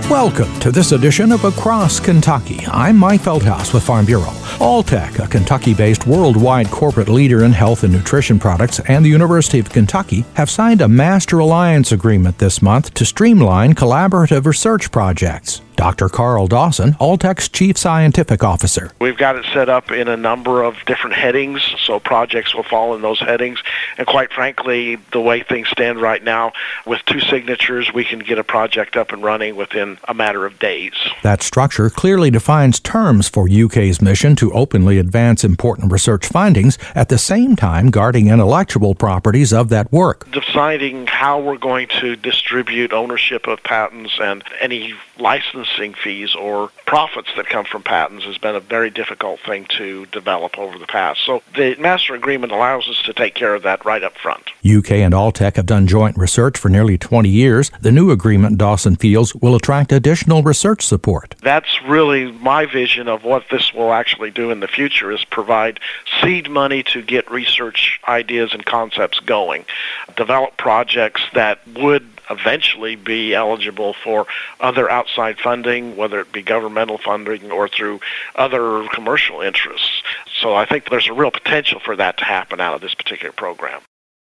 Welcome to this edition of Across Kentucky. I'm Mike Feldhaus with Farm Bureau. Alltech, a Kentucky-based worldwide corporate leader in health and nutrition products, and the University of Kentucky have signed a master alliance agreement this month to streamline collaborative research projects. Dr. Carl Dawson, Alltech's Chief Scientific Officer. We've got it set up in a number of different headings, so projects will fall in those headings. And quite frankly, the way things stand right now, with 2 signatures, we can get a project up and running within a matter of days. That structure clearly defines terms for UK's mission to openly advance important research findings, at the same time guarding intellectual properties of that work. Deciding how we're going to distribute ownership of patents and any licensing fees or profits that come from patents has been a very difficult thing to develop over the past. So the master agreement allows us to take care of that right up front. UK and Alltech have done joint research for nearly 20 years. The new agreement, Dawson feels, will attract additional research support. That's really my vision of what this will actually do in the future, is provide seed money to get research ideas and concepts going, develop projects that would eventually be eligible for other outside funding, whether it be governmental funding or through other commercial interests. So I think there's a real potential for that to happen out of this particular program.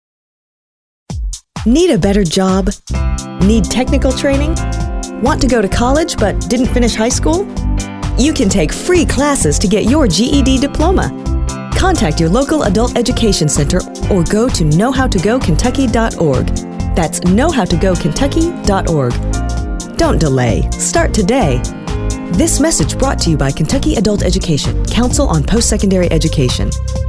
Need a better job? Need technical training? Want to go to college but didn't finish high school? You can take free classes to get your GED diploma. Contact your local adult education center or go to knowhowtogokentucky.org. That's knowhowtogokentucky.org. Don't delay. Start today. This message brought to you by Kentucky Adult Education, Council on Post-Secondary Education.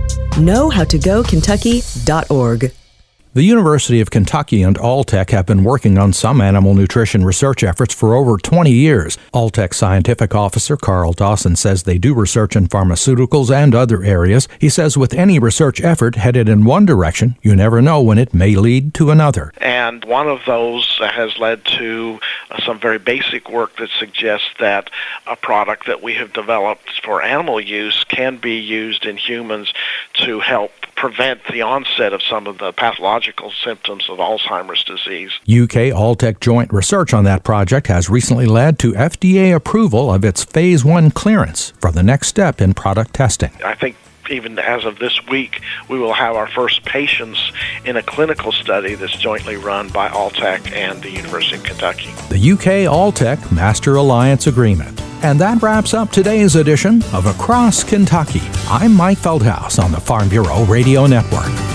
knowhowtogokentucky.org. The University of Kentucky and Alltech have been working on some animal nutrition research efforts for over 20 years. Alltech scientific officer Carl Dawson says they do research in pharmaceuticals and other areas. He says with any research effort headed in one direction, you never know when it may lead to another. And one of those has led to some very basic work that suggests that a product that we have developed for animal use can be used in humans to help prevent the onset of some of the pathological symptoms of Alzheimer's disease. UK Alltech joint research on that project has recently led to FDA approval of its Phase 1 clearance for the next step in product testing. I think even as of this week, we will have our first patients in a clinical study that's jointly run by Alltech and the University of Kentucky. The UK Alltech Master Alliance Agreement. And that wraps up today's edition of Across Kentucky. I'm Mike Feldhaus on the Farm Bureau Radio Network.